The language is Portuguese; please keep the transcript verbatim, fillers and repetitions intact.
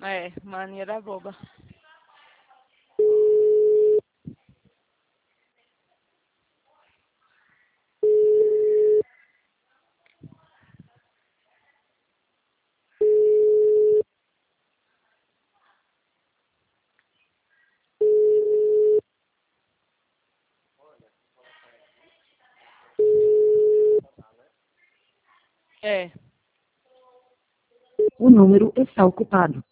É, mania da boba. É. O número está ocupado.